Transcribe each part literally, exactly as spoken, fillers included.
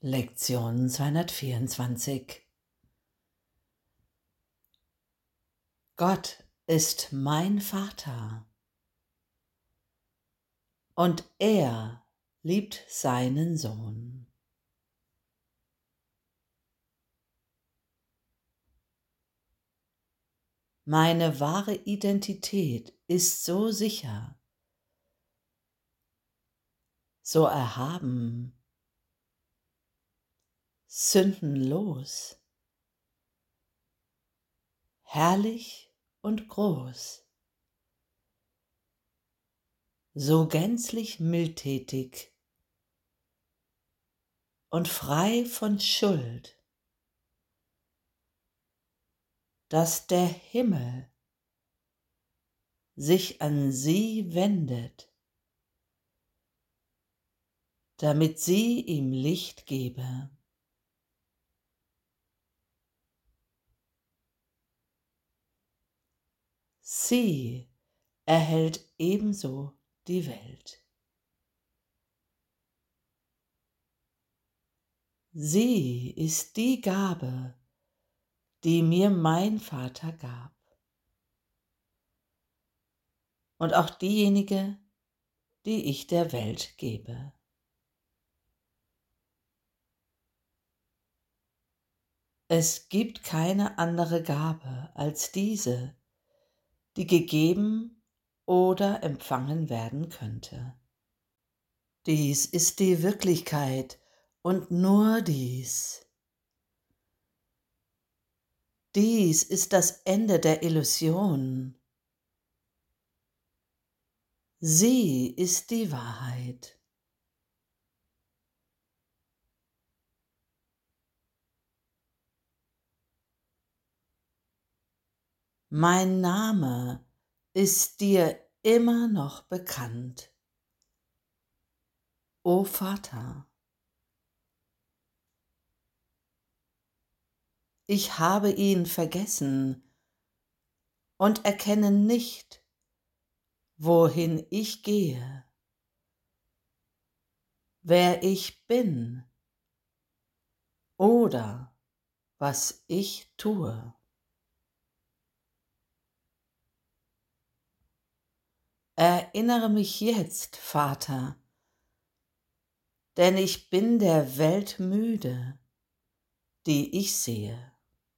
Lektion zweihundertvierundzwanzig. Gott ist mein Vater und er liebt seinen Sohn. Meine wahre Identität ist so sicher, so erhaben, sündenlos, herrlich und groß, so gänzlich mildtätig und frei von Schuld, dass der Himmel sich an sie wendet, damit sie ihm Licht gebe. Sie erhält ebenso die Welt. Sie ist die Gabe, die mir mein Vater gab. Und auch diejenige, die ich der Welt gebe. Es gibt keine andere Gabe als diese, die gegeben oder empfangen werden könnte. Dies ist die Wirklichkeit und nur dies. Dies ist das Ende der Illusion. Sie ist die Wahrheit. Mein Name ist dir immer noch bekannt, o Vater. Ich habe ihn vergessen und erkenne nicht, wohin ich gehe, wer ich bin oder was ich tue. Erinnere mich jetzt, Vater, denn ich bin der Welt müde, die ich sehe.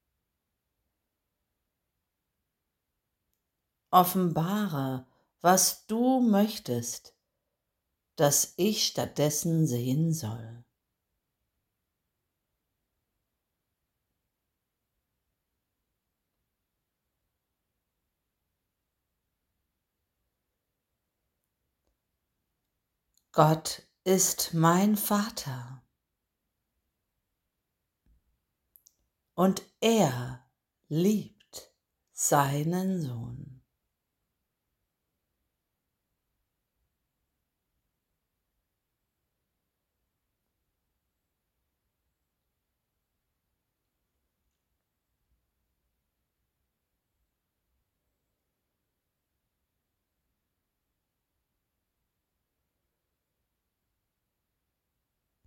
Offenbare, was du möchtest, dass ich stattdessen sehen soll. Gott ist mein Vater und er liebt seinen Sohn.